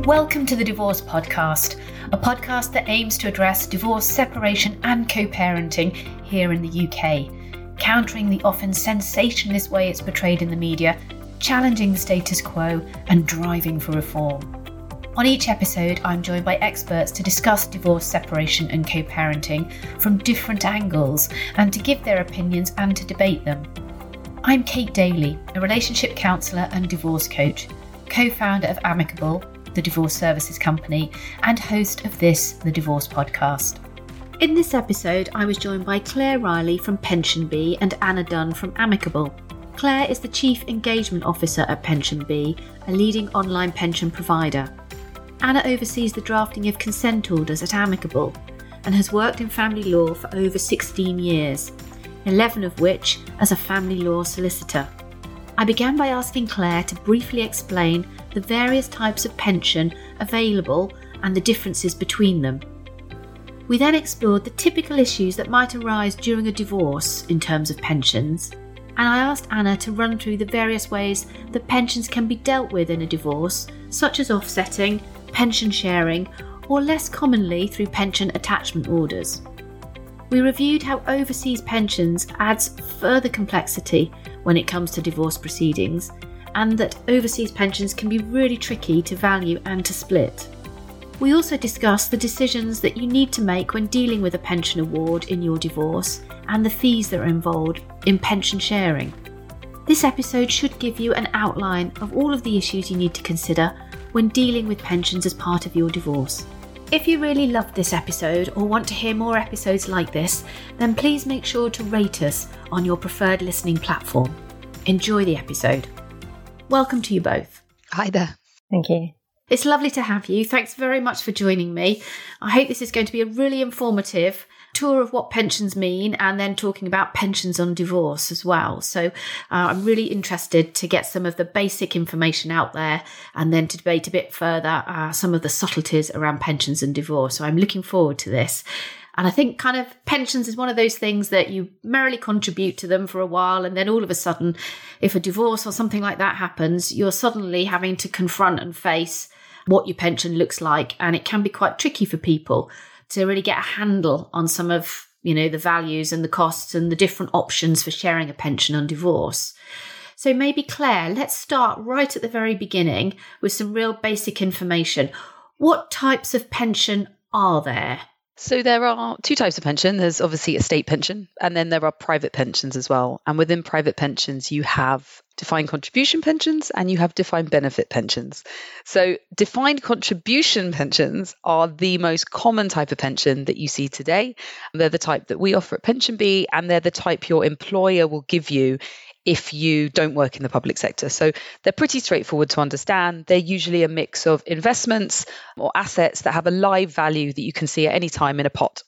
Welcome to the Divorce Podcast, a podcast that aims to address divorce, separation and co-parenting here in the UK, countering the often sensationalist way it's portrayed in the media, challenging the status quo and driving for reform. On each episode, I'm joined by experts to discuss divorce, separation and co-parenting from different angles and to give their opinions and to debate them. I'm Kate Daly, a relationship counsellor and divorce coach, co-founder of Amicable, the divorce services company, and host of this, the Divorce Podcast. In this episode, I was joined by Claire Riley from PensionBee and Anna Dunn from Amicable. Claire is the Chief Engagement Officer at PensionBee, a leading online pension provider. Anna oversees the drafting of consent orders at Amicable and has worked in family law for over 16 years, 11 of which as a family law solicitor. I began by asking Claire to briefly explain the various types of pension available and the differences between them. We then explored the typical issues that might arise during a divorce in terms of pensions, and I asked Anna to run through the various ways that pensions can be dealt with in a divorce, such as offsetting, pension sharing, or less commonly through pension attachment orders. We reviewed how overseas pensions adds further complexity when it comes to divorce proceedings, and that overseas pensions can be really tricky to value and to split. We also discussed the decisions that you need to make when dealing with a pension award in your divorce and the fees that are involved in pension sharing. This episode should give you an outline of all of the issues you need to consider when dealing with pensions as part of your divorce. If you really loved this episode or want to hear more episodes like this, then please make sure to rate us on your preferred listening platform. Enjoy the episode. Welcome to you both. Hi there. Thank you. It's lovely to have you. Thanks very much for joining me. I hope this is going to be a really informative tour of what pensions mean and then talking about pensions on divorce as well. So I'm really interested to get some of the basic information out there and then to debate a bit further some of the subtleties around pensions and divorce. So I'm looking forward to this. And I think kind of pensions is one of those things that you merrily contribute to them for a while. And then all of a sudden, if a divorce or something like that happens, you're suddenly having to confront and face what your pension looks like. And it can be quite tricky for people to really get a handle on some of, the values and the costs and the different options for sharing a pension on divorce. So maybe Claire, let's start right at the very beginning with some real basic information. What types of pension are there? So there are two types of pension. There's obviously a state pension, and then there are private pensions as well. And within private pensions, you have defined contribution pensions and you have defined benefit pensions. So defined contribution pensions are the most common type of pension that you see today. They're the type that we offer at PensionBee, and they're the type your employer will give you if you don't work in the public sector. So they're pretty straightforward to understand. They're usually a mix of investments or assets that have a live value that you can see at any time in a pot.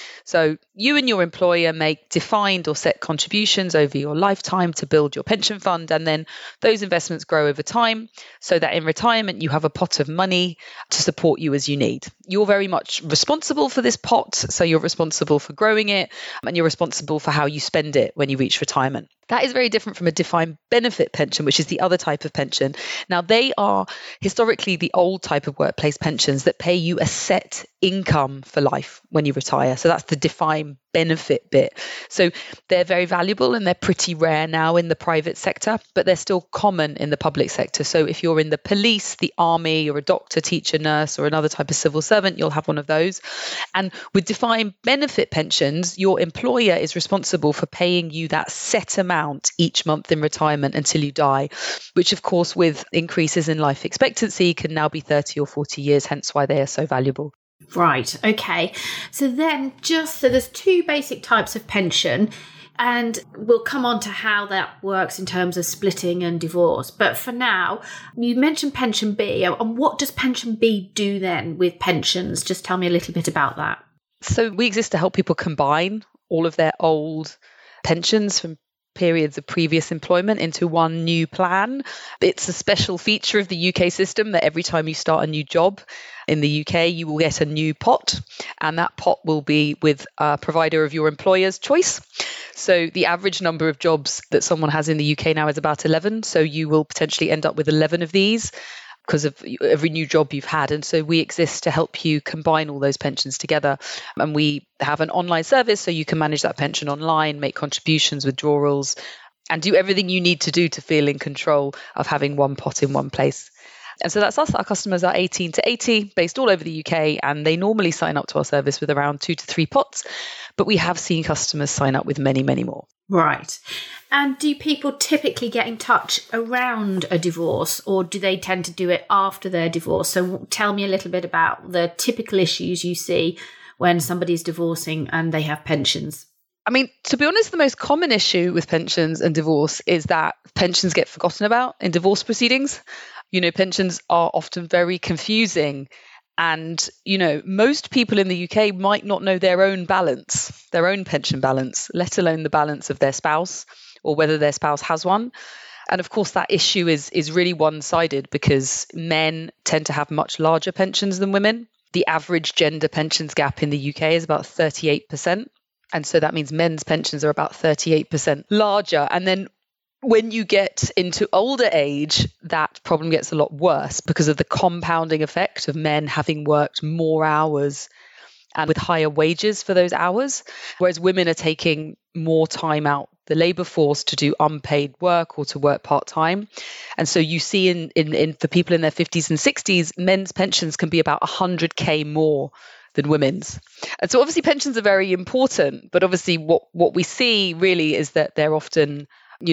So you and your employer make defined or set contributions over your lifetime to build your pension fund, and then those investments grow over time so that in retirement you have a pot of money to support you as you need. You're very much responsible for this pot, so you're responsible for growing it and you're responsible for how you spend it when you reach retirement. That is very different from a defined benefit pension, which is the other type of pension. Now, they are historically the old type of workplace pensions that pay you a set income for life when you retire. So that's the defined benefit bit. So they're very valuable and they're pretty rare now in the private sector, but they're still common in the public sector. So if you're in the police, the army, you're a doctor, teacher, nurse, or another type of civil servant, you'll have one of those. And with defined benefit pensions, your employer is responsible for paying you that set amount each month in retirement until you die, which of course with increases in life expectancy can now be 30 or 40 years, hence why they are so valuable. Right, okay. So there's two basic types of pension, and we'll come on to how that works in terms of splitting and divorce. But for now, you mentioned PensionBee, and what does PensionBee do then with pensions? Just tell me a little bit about that. So we exist to help people combine all of their old pensions from periods of previous employment into one new plan. It's a special feature of the UK system that every time you start a new job in the UK, you will get a new pot, and that pot will be with a provider of your employer's choice. So the average number of jobs that someone has in the UK now is about 11. So you will potentially end up with 11 of these. because of every new job you've had. And so we exist to help you combine all those pensions together. And we have an online service so you can manage that pension online, make contributions, withdrawals, and do everything you need to do to feel in control of having one pot in one place. And so that's us. Our customers are 18 to 80, based all over the UK, and they normally sign up to our service with around 2 to 3 pots. But we have seen customers sign up with many, many more. Right. And do people typically get in touch around a divorce, or do they tend to do it after their divorce? So tell me a little bit about the typical issues you see when somebody's divorcing and they have pensions. I mean, to be honest, the most common issue with pensions and divorce is that pensions get forgotten about in divorce proceedings. Pensions are often very confusing. And, most people in the UK might not know their own balance, their own pension balance, let alone the balance of their spouse or whether their spouse has one. And of course, that issue is really one-sided because men tend to have much larger pensions than women. The average gender pensions gap in the UK is about 38%. And so that means men's pensions are about 38% larger. And then when you get into older age, that problem gets a lot worse because of the compounding effect of men having worked more hours and with higher wages for those hours, whereas women are taking more time out the labour force to do unpaid work or to work part-time. And so you see in for people in their 50s and 60s, men's pensions can be about 100k more than women's. And so obviously pensions are very important, but obviously what we see really is that they're often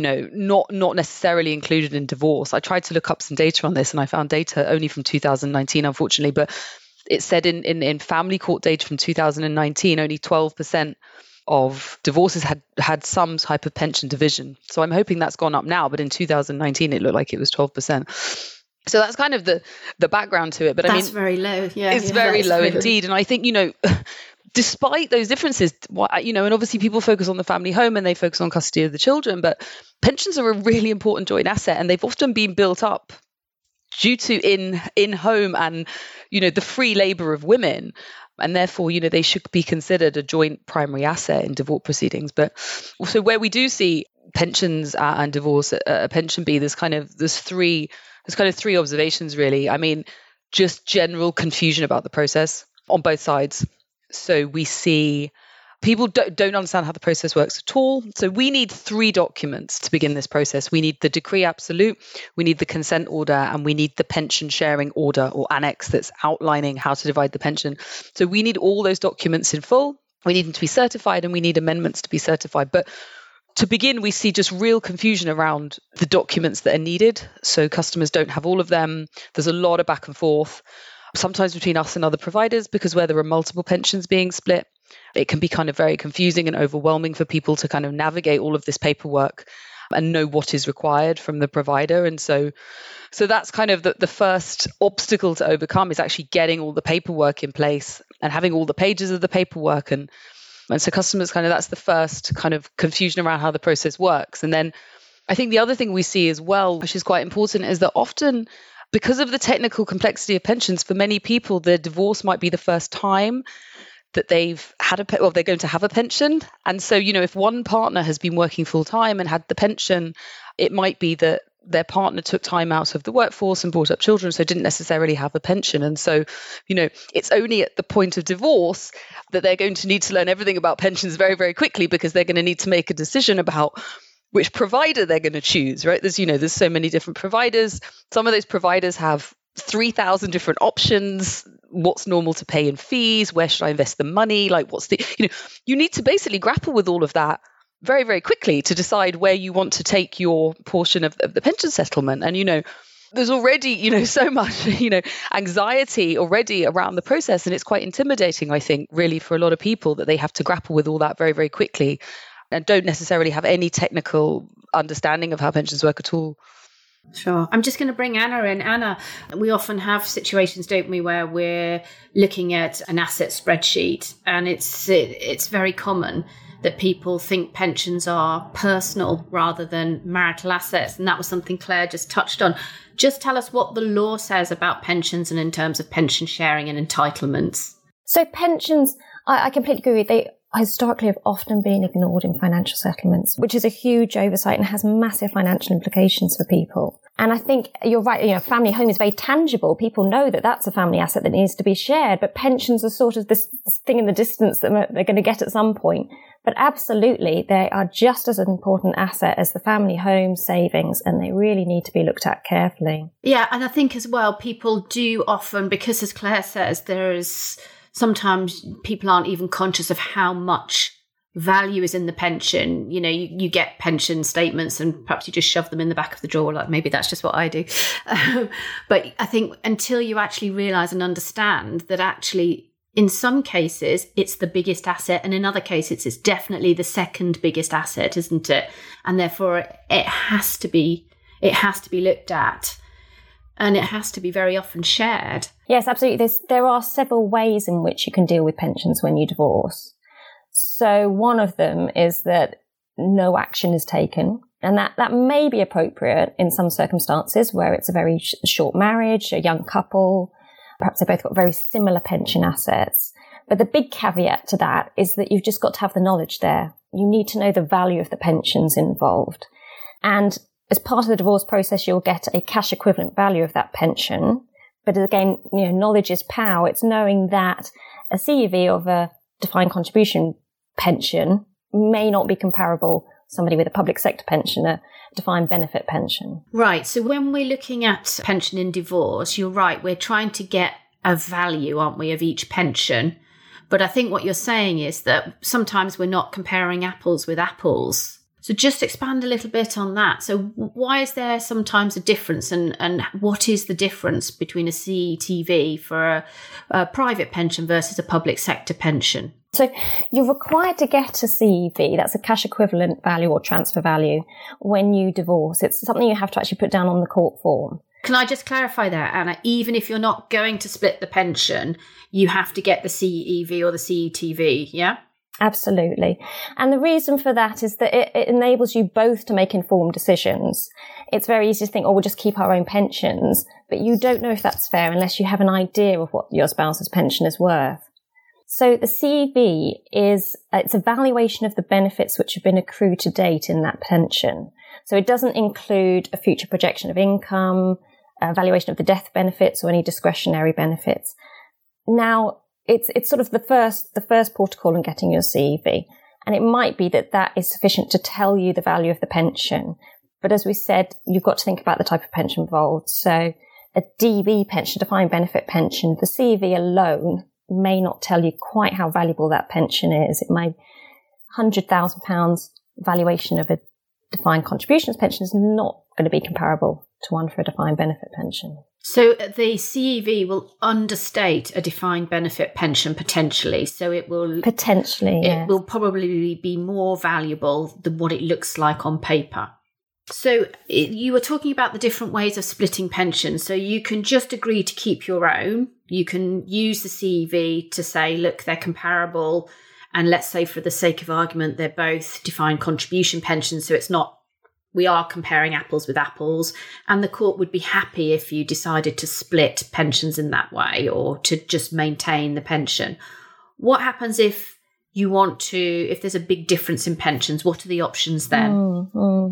not necessarily included in divorce. I tried to look up some data on this and I found data only from 2019, unfortunately, but it said in family court data from 2019, only 12% of divorces had some type of pension division. So I'm hoping that's gone up now, but in 2019, it looked like it was 12%. So that's kind of the background to it. But that's very low. Yeah, it's very low indeed. And I think, despite those differences, and obviously people focus on the family home and they focus on custody of the children, but pensions are a really important joint asset and they've often been built up due to in home and, the free labour of women. And therefore, they should be considered a joint primary asset in divorce proceedings. But also where we do see pensions and divorce a pension be, there's kind of three observations really. I mean, just general confusion about the process on both sides. So we see people don't understand how the process works at all. So we need 3 documents to begin this process. We need the decree absolute, we need the consent order, and we need the pension sharing order or annex that's outlining how to divide the pension. So we need all those documents in full. We need them to be certified and we need amendments to be certified. But to begin, we see just real confusion around the documents that are needed. So customers don't have all of them. There's a lot of back and forth, sometimes between us and other providers, because where there are multiple pensions being split, it can be kind of very confusing and overwhelming for people to kind of navigate all of this paperwork and know what is required from the provider. And so that's kind of the first obstacle to overcome, is actually getting all the paperwork in place and having all the pages of the paperwork. And so customers that's the first kind of confusion around how the process works. And then I think the other thing we see as well, which is quite important, is that often because of the technical complexity of pensions, for many people, their divorce might be the first time that they've had they're going to have a pension. And so, if one partner has been working full time and had the pension, it might be that their partner took time out of the workforce and brought up children, so didn't necessarily have a pension. And so, it's only at the point of divorce that they're going to need to learn everything about pensions very, very quickly, because they're going to need to make a decision about which provider they're going to choose, right? There's so many different providers. Some of those providers have 3,000 different options. What's normal to pay in fees? Where should I invest the money? You need to basically grapple with all of that very, very quickly to decide where you want to take your portion of the pension settlement. And, there's already, so much, anxiety already around the process. And it's quite intimidating, I think, really, for a lot of people, that they have to grapple with all that very, very quickly and don't necessarily have any technical understanding of how pensions work at all. Sure. I'm just going to bring Anna in. Anna, we often have situations, don't we, where we're looking at an asset spreadsheet, and it's very common that people think pensions are personal rather than marital assets. And that was something Claire just touched on. Just tell us what the law says about pensions and in terms of pension sharing and entitlements. So pensions, I completely agree with you. They historically have often been ignored in financial settlements, which is a huge oversight and has massive financial implications for people. And I think you're right, family home is very tangible. People know that that's a family asset that needs to be shared, but pensions are sort of this thing in the distance that they're going to get at some point. But absolutely, they are just as an important asset as the family home savings, and they really need to be looked at carefully. Yeah, and I think as well, people do often, because as Claire says, sometimes people aren't even conscious of how much value is in the pension. You get pension statements and perhaps you just shove them in the back of the drawer. Like maybe that's just what I do. But I think until you actually realise and understand that actually in some cases it's the biggest asset, and in other cases it's definitely the second biggest asset, isn't it? And therefore it has to be looked at. And it has to be very often shared. Yes, absolutely. There are several ways in which you can deal with pensions when you divorce. So one of them is that no action is taken. And that may be appropriate in some circumstances where it's a very short marriage, a young couple. Perhaps they've both got very similar pension assets. But the big caveat to that is that you've just got to have the knowledge there. You need to know the value of the pensions involved. And as part of the divorce process, you'll get a cash equivalent value of that pension. But again, knowledge is power. It's knowing that a CEV of a defined contribution pension may not be comparable to somebody with a public sector pension, a defined benefit pension. Right. So when we're looking at pension in divorce, you're right. We're trying to get a value, aren't we, of each pension. But I think what you're saying is that sometimes we're not comparing apples with apples. So just expand a little bit on that. So why is there sometimes a difference, and what is the difference between a CETV for a private pension versus a public sector pension? So you're required to get a CEV, that's a cash equivalent value or transfer value, when you divorce. It's something you have to actually put down on the court form. Can I just clarify there, Anna? Even if you're not going to split the pension, you have to get the CEV or the CETV, yeah? Absolutely. And the reason for that is that it enables you both to make informed decisions. It's very easy to think, we'll just keep our own pensions, but you don't know if that's fair unless you have an idea of what your spouse's pension is worth. So the CEV it's a valuation of the benefits which have been accrued to date in that pension. So it doesn't include a future projection of income, a valuation of the death benefits or any discretionary benefits. Now, it's sort of the first port of call in getting your CEV. And it might be that is sufficient to tell you the value of the pension. But as we said, you've got to think about the type of pension involved. So a DB pension, defined benefit pension, the CEV alone may not tell you quite how valuable that pension is. It may £100,000 valuation of a defined contributions pension is not going to be comparable to one for a defined benefit pension. So the CEV will understate a defined benefit pension potentially. So it will it will probably be more valuable than what it looks like on paper. So you were talking about the different ways of splitting pensions. So you can just agree to keep your own. You can use the CEV to say, look, they're comparable. And let's say for the sake of argument, they're both defined contribution pensions. So we are comparing apples with apples. And the court would be happy if you decided to split pensions in that way or to just maintain the pension. What happens if there's a big difference in pensions? What are the options then?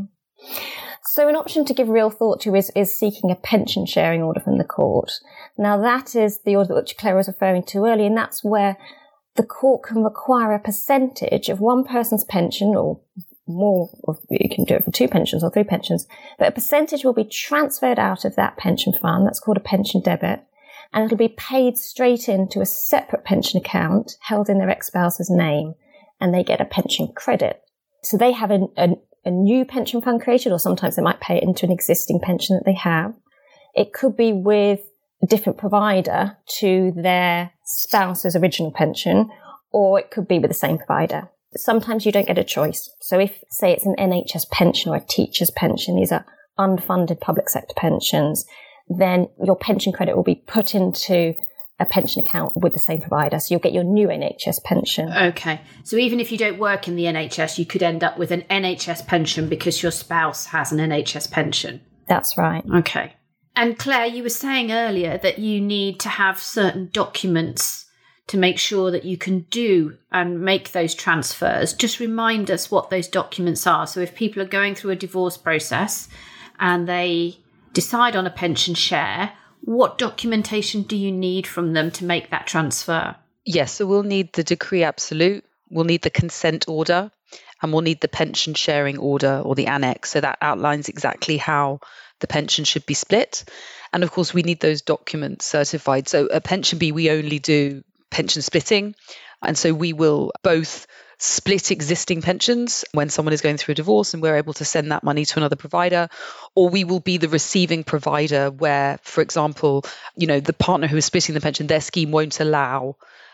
So an option to give real thought to is seeking a pension sharing order from the court. Now that is the order which Claire was referring to earlier, and that's where the court can require a percentage of one person's pension, or more, or you can do it for 2 pensions or 3 pensions, but a percentage will be transferred out of that pension fund. That's called a pension debit, and it'll be paid straight into a separate pension account held in their ex-spouse's name, and they get a pension credit. So they have a new pension fund created, or sometimes they might pay it into an existing pension that they have. It could be with a different provider to their spouse's original pension, or it could be with the same provider. Sometimes you don't get a choice. So if, say, it's an NHS pension or a teacher's pension, these are unfunded public sector pensions, then your pension credit will be put into a pension account with the same provider. So you'll get your new NHS pension. Okay. So even if you don't work in the NHS, you could end up with an NHS pension because your spouse has an NHS pension. That's right. Okay. And Claire, you were saying earlier that you need to have certain documents to make sure that you can do and make those transfers, just remind us what those documents are. So if people are going through a divorce process and they decide on a pension share, what documentation do you need from them to make that transfer? Yes, so we'll need the decree absolute, we'll need the consent order, and we'll need the pension sharing order or the annex. So that outlines exactly how the pension should be split. And of course, we need those documents certified. So at PensionBee, we only do pension splitting. And so we will both split existing pensions when someone is going through a divorce and we're able to send that money to another provider, or we will be the receiving provider where, for example, the partner who is splitting the pension, their scheme won't allow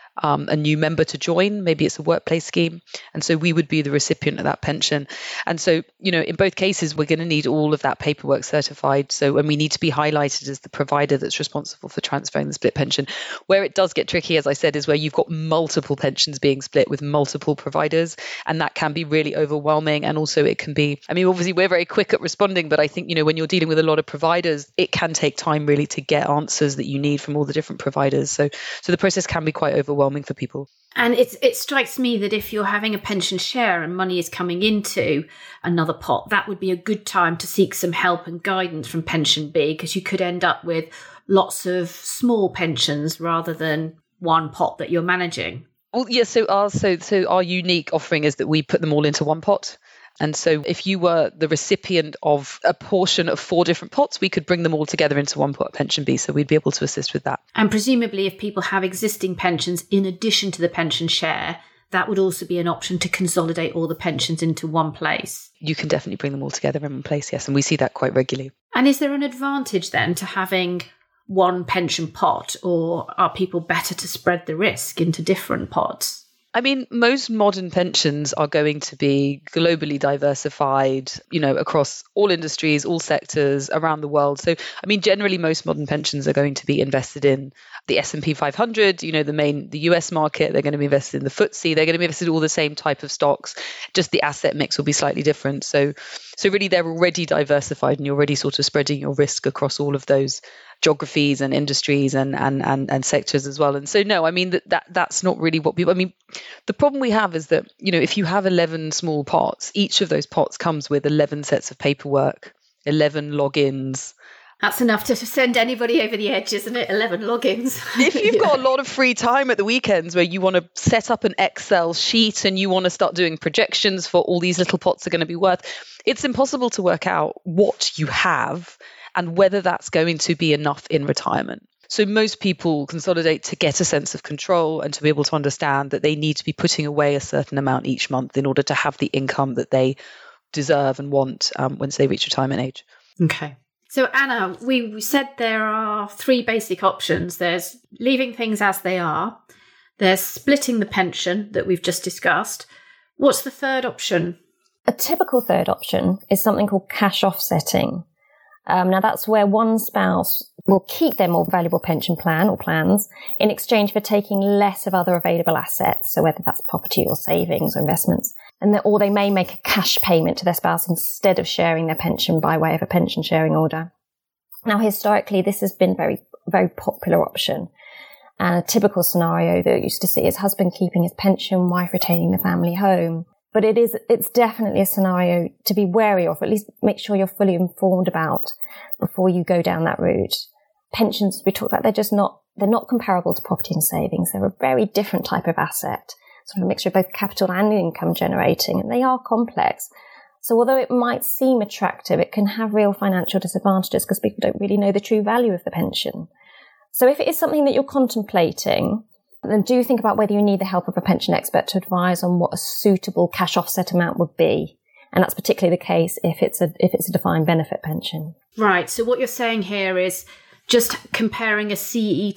a new member to join. Maybe it's a workplace scheme. And so we would be the recipient of that pension. And so, in both cases, we're going to need all of that paperwork certified. So, and we need to be highlighted as the provider that's responsible for transferring the split pension. Where it does get tricky, as I said, is where you've got multiple pensions being split with multiple providers. And that can be really overwhelming. And also it can be, obviously we're very quick at responding, but I think, when you're dealing with a lot of providers, it can take time really to get answers that you need from all the different providers. So the process can be quite overwhelming for people. And it strikes me that if you're having a pension share and money is coming into another pot, that would be a good time to seek some help and guidance from PensionBee, because you could end up with lots of small pensions rather than one pot that you're managing. Well, yes. So our unique offering is that we put them all into one pot. And so if you were the recipient of a portion of 4 different pots, we could bring them all together into one pot at PensionBee. So we'd be able to assist with that. And presumably if people have existing pensions in addition to the pension share, that would also be an option to consolidate all the pensions into one place. You can definitely bring them all together in one place, yes. And we see that quite regularly. And is there an advantage then to having one pension pot, or are people better to spread the risk into different pots? Most modern pensions are going to be globally diversified, across all industries, all sectors around the world. So, generally, most modern pensions are going to be invested in the S&P 500, the US market. They're going to be invested in the FTSE. They're going to be invested in all the same type of stocks. Just the asset mix will be slightly different. So really, they're already diversified, and you're already sort of spreading your risk across all of those geographies and industries and sectors as well. And so no, that's not really what people, the problem we have is that, if you have 11 small pots, each of those pots comes with 11 sets of paperwork, 11 logins. That's enough to send anybody over the edge, isn't it? 11 logins. If you've got a lot of free time at the weekends where you want to set up an Excel sheet and you want to start doing projections for all these little pots are going to be worth, it's impossible to work out what you have and whether that's going to be enough in retirement. So most people consolidate to get a sense of control and to be able to understand that they need to be putting away a certain amount each month in order to have the income that they deserve and want once they reach retirement age. Okay. So Anna, we said there are 3 basic options. There's leaving things as they are. There's splitting the pension that we've just discussed. What's the third option? A typical third option is something called cash offsetting. Now that's where one spouse will keep their more valuable pension plan or plans in exchange for taking less of other available assets. So whether that's property or savings or investments, or they may make a cash payment to their spouse instead of sharing their pension by way of a pension sharing order. Now historically, this has been very, very popular option. And a typical scenario that you used to see is husband keeping his pension, wife retaining the family home. But it's definitely a scenario to be wary of, or at least make sure you're fully informed about before you go down that route. Pensions, we talked about, they're not comparable to property and savings. They're a very different type of asset, sort of a mixture of both capital and income generating, and they are complex. So although it might seem attractive, it can have real financial disadvantages because people don't really know the true value of the pension. So if it is something that you're contemplating, then do think about whether you need the help of a pension expert to advise on what a suitable cash offset amount would be. And that's particularly the case if it's a defined benefit pension. Right. So what you're saying here is just comparing a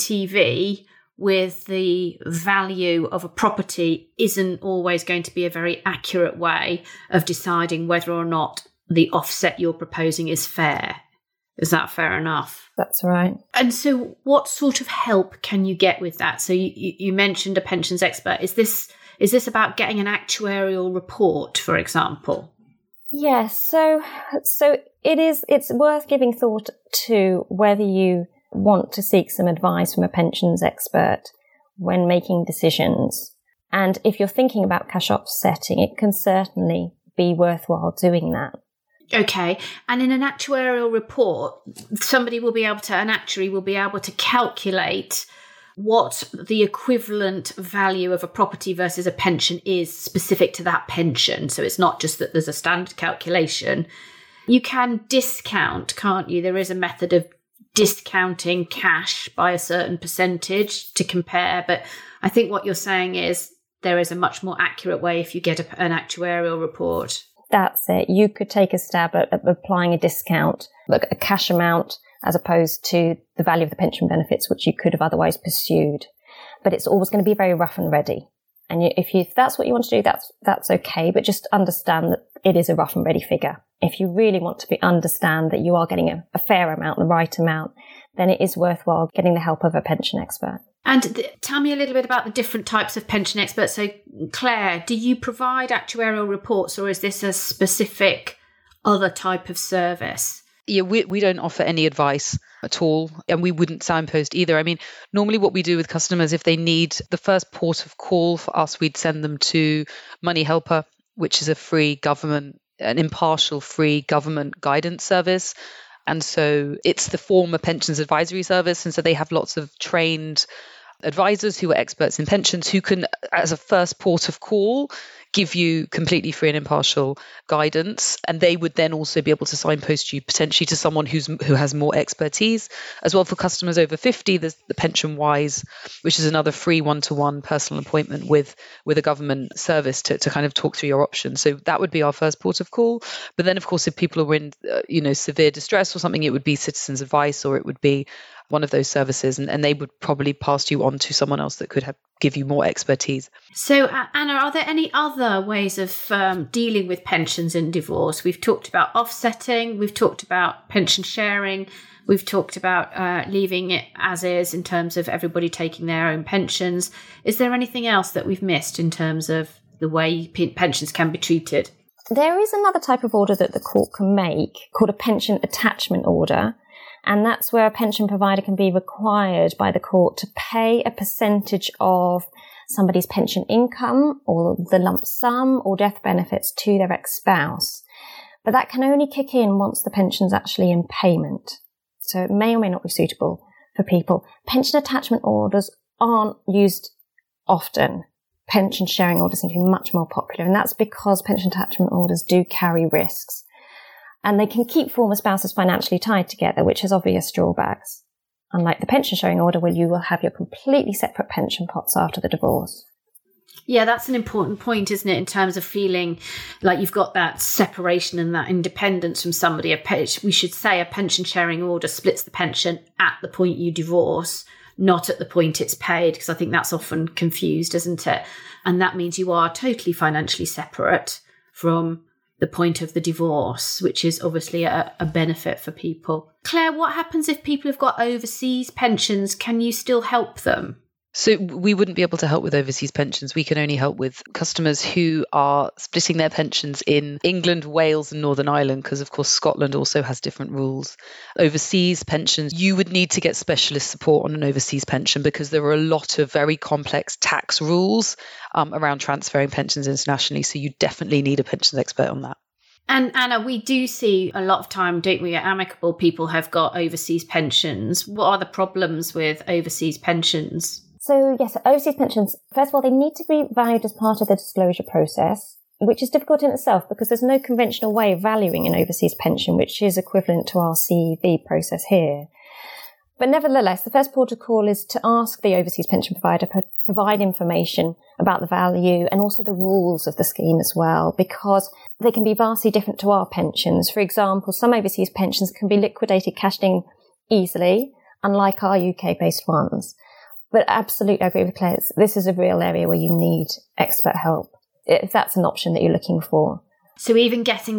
CETV with the value of a property isn't always going to be a very accurate way of deciding whether or not the offset you're proposing is fair. Is that fair enough? That's right. And so what sort of help can you get with that? So you mentioned a pensions expert. Is this about getting an actuarial report, for example? Yes. So it's worth giving thought to whether you want to seek some advice from a pensions expert when making decisions. And if you're thinking about cash offsetting, it can certainly be worthwhile doing that. Okay. And in an actuarial report, an actuary will be able to calculate what the equivalent value of a property versus a pension is specific to that pension. So it's not just that there's a standard calculation. You can discount, can't you? There is a method of discounting cash by a certain percentage to compare. But I think what you're saying is there is a much more accurate way if you get an actuarial report. That's it. You could take a stab at applying a discount, like a cash amount, as opposed to the value of the pension benefits, which you could have otherwise pursued. But it's always going to be very rough and ready. And if that's what you want to do, that's okay. But just understand that it is a rough and ready figure. If you really want to understand that you are getting a fair amount, the right amount, then it is worthwhile getting the help of a pension expert. And tell me a little bit about the different types of pension experts. So, Claire, do you provide actuarial reports, or is this a specific other type of service? Yeah, we don't offer any advice at all, and we wouldn't signpost either. I mean, normally what we do with customers, if they need the first port of call for us, we'd send them to Money Helper, which is an impartial free government guidance service. And so it's the former pensions advisory service. And so they have lots of trained advisors who are experts in pensions who can, as a first port of call, give you completely free and impartial guidance. And they would then also be able to signpost you potentially to someone who has more expertise. As well, for customers over 50, there's the Pension Wise, which is another free one-to-one personal appointment with a government service to kind of talk through your options. So that would be our first port of call. But then, of course, if people are in severe distress or something, it would be Citizens Advice, or it would be one of those services, and they would probably pass you on to someone else that could give you more expertise. So, Anna, are there any other ways of dealing with pensions in divorce? We've talked about offsetting, we've talked about pension sharing, we've talked about leaving it as is in terms of everybody taking their own pensions. Is there anything else that we've missed in terms of the way pensions can be treated? There is another type of order that the court can make called a pension attachment order. And that's where a pension provider can be required by the court to pay a percentage of somebody's pension income or the lump sum or death benefits to their ex-spouse. But that can only kick in once the pension's actually in payment. So it may or may not be suitable for people. Pension attachment orders aren't used often. Pension sharing orders seem to be much more popular, and that's because pension attachment orders do carry risks. And they can keep former spouses financially tied together, which has obvious drawbacks. Unlike the pension sharing order, where you will have your completely separate pension pots after the divorce. Yeah, that's an important point, isn't it, in terms of feeling like you've got that separation and that independence from somebody. We should say a pension sharing order splits the pension at the point you divorce, not at the point it's paid, because I think that's often confused, isn't it? And that means you are totally financially separate from the point of the divorce, which is obviously a benefit for people. Claire, what happens if people have got overseas pensions? Can you still help them? So we wouldn't be able to help with overseas pensions. We can only help with customers who are splitting their pensions in England, Wales and Northern Ireland, because of course Scotland also has different rules. Overseas pensions, you would need to get specialist support on an overseas pension because there are a lot of very complex tax rules around transferring pensions internationally. So you definitely need a pensions expert on that. And Anna, we do see a lot of time, don't we, at Amicable, people have got overseas pensions. What are the problems with overseas pensions? So yes, overseas pensions, first of all, they need to be valued as part of the disclosure process, which is difficult in itself because there's no conventional way of valuing an overseas pension, which is equivalent to our CEV process here. But nevertheless, the first port of call is to ask the overseas pension provider to provide information about the value and also the rules of the scheme as well, because they can be vastly different to our pensions. For example, some overseas pensions can be liquidated, cashed in easily, unlike our UK-based ones. But absolutely, I agree with Claire. This is a real area where you need expert help, if that's an option that you're looking for. So even getting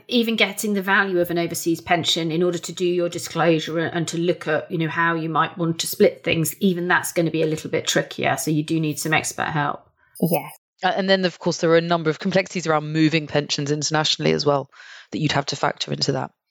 the value of an overseas pension in order to do your disclosure and to look at, how you might want to split things, even that's going to be a little bit trickier. So you do need some expert help. Yes. And then, of course, there are a number of complexities around moving pensions internationally as well that you'd have to factor into that.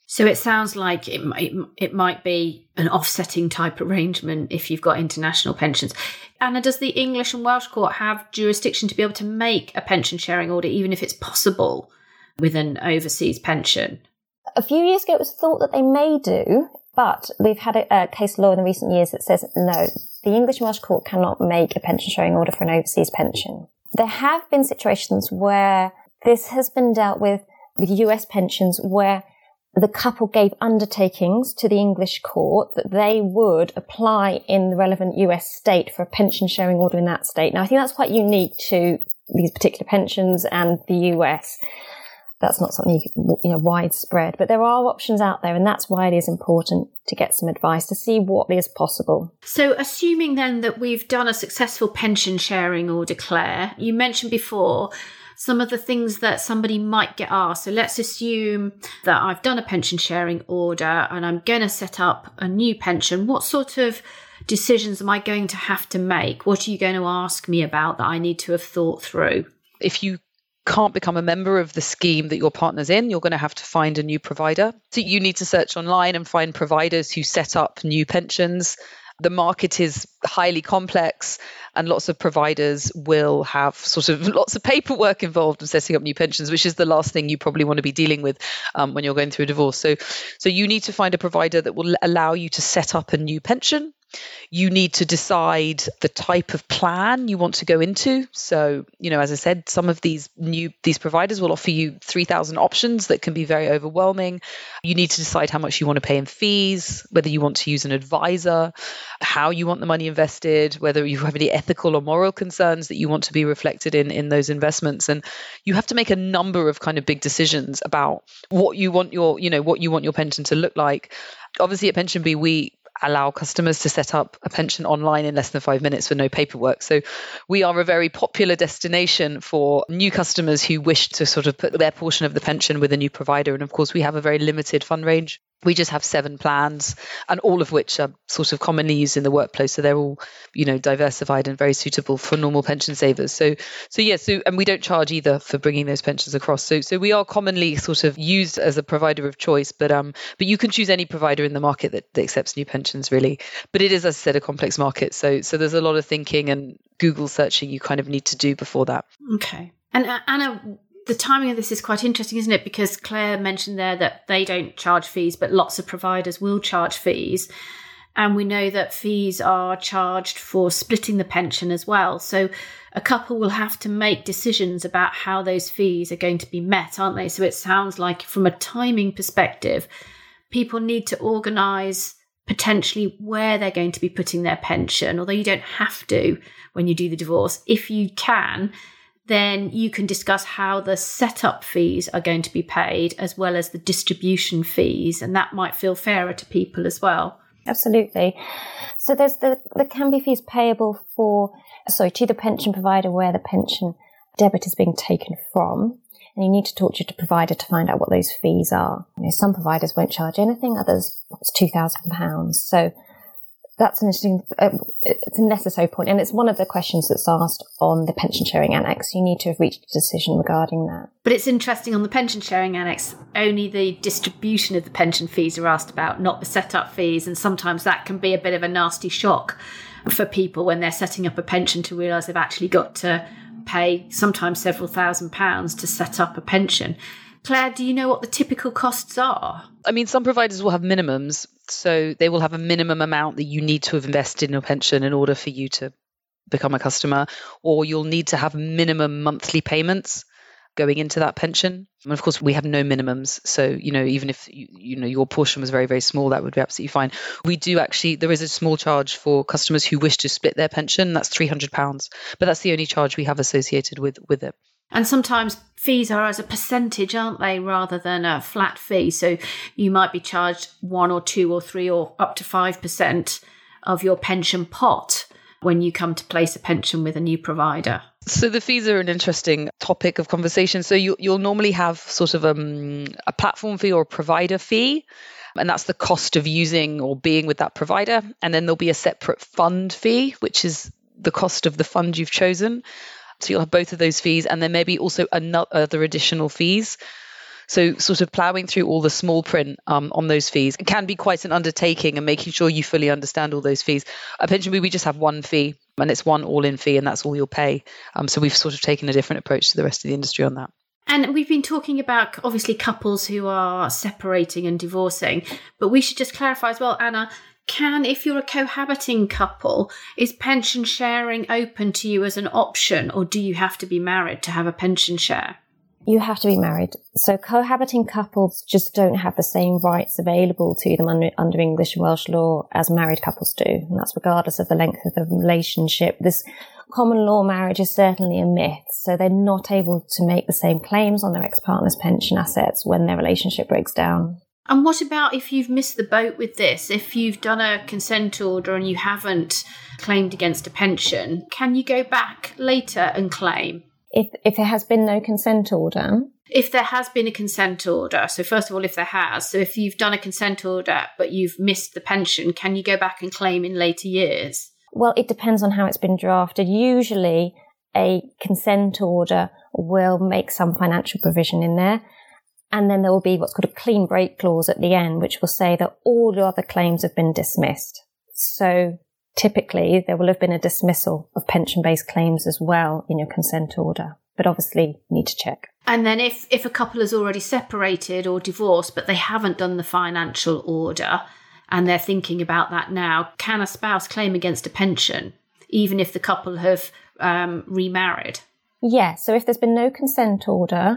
So it sounds like it might be an offsetting type arrangement if you've got international pensions. Anna, does the English and Welsh court have jurisdiction to be able to make a pension sharing order, even if it's possible with an overseas pension? A few years ago, it was thought that they may do, but we've had a case law in the recent years that says no, the English and Welsh court cannot make a pension sharing order for an overseas pension. There have been situations where this has been dealt with US pensions where the couple gave undertakings to the English court that they would apply in the relevant US state for a pension sharing order in that state. Now, I think that's quite unique to these particular pensions and the US. That's not something widespread, but there are options out there, and that's why it is important to get some advice to see what is possible. So assuming then that we've done a successful pension sharing order, Claire, you mentioned before some of the things that somebody might get asked. So let's assume that I've done a pension sharing order and I'm going to set up a new pension. What sort of decisions am I going to have to make? What are you going to ask me about that I need to have thought through? If you can't become a member of the scheme that your partner's in, you're going to have to find a new provider. So you need to search online and find providers who set up new pensions. The market is highly complex and lots of providers will have sort of lots of paperwork involved in setting up new pensions, which is the last thing you probably want to be dealing with when you're going through a divorce. So you need to find a provider that will allow you to set up a new pension. You need to decide the type of plan you want to go into. So, as I said, some of these providers will offer you 3,000 options that can be very overwhelming. You need to decide how much you want to pay in fees, whether you want to use an advisor, how you want the money invested, whether you have any ethical or moral concerns that you want to be reflected in those investments. And you have to make a number of kind of big decisions about what you want your pension to look like. Obviously, at PensionBee, we allow customers to set up a pension online in less than 5 minutes with no paperwork. So we are a very popular destination for new customers who wish to sort of put their portion of the pension with a new provider. And of course, we have a very limited fund range. We just have 7 plans, and all of which are sort of commonly used in the workplace. So they're all, diversified and very suitable for normal pension savers. So and we don't charge either for bringing those pensions across. So we are commonly sort of used as a provider of choice, but you can choose any provider in the market that accepts new pensions, really. But it is, as I said, a complex market. So there's a lot of thinking and Google searching you kind of need to do before that. Okay. And Anna, the timing of this is quite interesting, isn't it? Because Claire mentioned there that they don't charge fees, but lots of providers will charge fees. And we know that fees are charged for splitting the pension as well. So a couple will have to make decisions about how those fees are going to be met, aren't they? So it sounds like from a timing perspective, people need to organise potentially where they're going to be putting their pension, although you don't have to when you do the divorce. If you can, then you can discuss how the setup fees are going to be paid as well as the distribution fees, and that might feel fairer to people as well. Absolutely. So there can be fees payable to the pension provider where the pension debit is being taken from, and you need to talk to your provider to find out what those fees are. Some providers won't charge anything, others it's £2,000. So that's an interesting, it's a necessary point, and it's one of the questions that's asked on the pension sharing annex. You need to have reached a decision regarding that. But it's interesting, on the pension sharing annex, only the distribution of the pension fees are asked about, not the setup fees, and sometimes that can be a bit of a nasty shock for people when they're setting up a pension to realise they've actually got to pay sometimes several £1,000s to set up a pension. Claire, do you know what the typical costs are? I mean, some providers will have minimums. So they will have a minimum amount that you need to have invested in your pension in order for you to become a customer, or you'll need to have minimum monthly payments going into that pension. And of course, we have no minimums. So, even if your portion was very, very small, that would be absolutely fine. We do actually, there is a small charge for customers who wish to split their pension. That's £300, but that's the only charge we have associated with it. And sometimes fees are as a percentage, aren't they, rather than a flat fee? So you might be charged 1 or 2 or 3 or up to 5% of your pension pot when you come to place a pension with a new provider. So the fees are an interesting topic of conversation. So you'll normally have sort of a platform fee or a provider fee, and that's the cost of using or being with that provider. And then there'll be a separate fund fee, which is the cost of the fund you've chosen. So you'll have both of those fees, and there may be also other additional fees. So sort of ploughing through all the small print on those fees can be quite an undertaking, and making sure you fully understand all those fees. At PensionBee, we just have one fee, and it's one all-in fee, and that's all you'll pay. So we've sort of taken a different approach to the rest of the industry on that. And we've been talking about, obviously, couples who are separating and divorcing, but we should just clarify as well, Anna, if you're a cohabiting couple, is pension sharing open to you as an option, or do you have to be married to have a pension share? You have to be married. So cohabiting couples just don't have the same rights available to them under English and Welsh law as married couples do. And that's regardless of the length of the relationship. This common law marriage is certainly a myth. So they're not able to make the same claims on their ex-partner's pension assets when their relationship breaks down. And what about if you've missed the boat with this? If you've done a consent order and you haven't claimed against a pension, can you go back later and claim? If there has been no consent order? If there has been a consent order, so first of all, if there has, so if you've done a consent order but you've missed the pension, can you go back and claim in later years? Well, it depends on how it's been drafted. Usually a consent order will make some financial provision in there, and then there will be what's called a clean break clause at the end, which will say that all your other claims have been dismissed. So typically, there will have been a dismissal of pension-based claims as well in your consent order. But obviously, you need to check. And then if a couple has already separated or divorced, but they haven't done the financial order, and they're thinking about that now, can a spouse claim against a pension, even if the couple have remarried? Yeah, so if there's been no consent order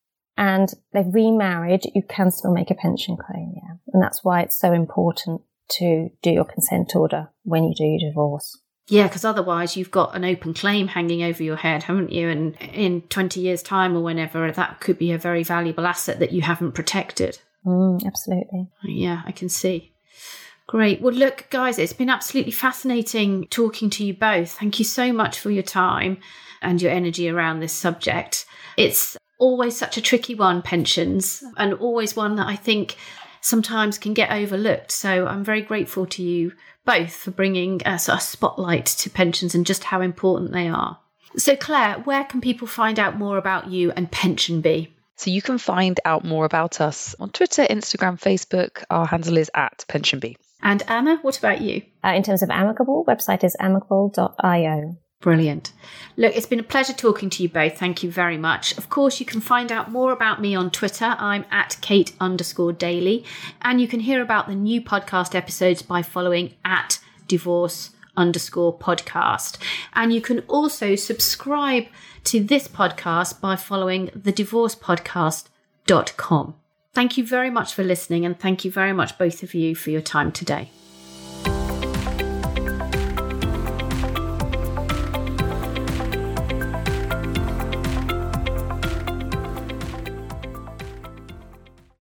and they've remarried, you can still make a pension claim, yeah. And that's why it's so important to do your consent order when you do your divorce. Yeah, because otherwise you've got an open claim hanging over your head, haven't you? And in 20 years' time or whenever, that could be a very valuable asset that you haven't protected. Absolutely. Yeah, I can see. Great. Well, look, guys, it's been absolutely fascinating talking to you both. Thank you so much for your time and your energy around this subject. It's always such a tricky one, pensions, and always one that I think sometimes can get overlooked. So I'm very grateful to you both for bringing a spotlight to pensions and just how important they are. So Claire, where can people find out more about you and PensionBee? So you can find out more about us on Twitter, Instagram, Facebook. Our handle is @PensionBee. And Anna, what about you? In terms of Amicable, website is amicable.io. Brilliant. Look, it's been a pleasure talking to you both. Thank you very much. Of course, you can find out more about me on Twitter. I'm @Kate_Daly. And you can hear about the new podcast episodes by following @divorce_podcast. And you can also subscribe to this podcast by following thedivorcepodcast.com. Thank you very much for listening, and thank you very much, both of you, for your time today.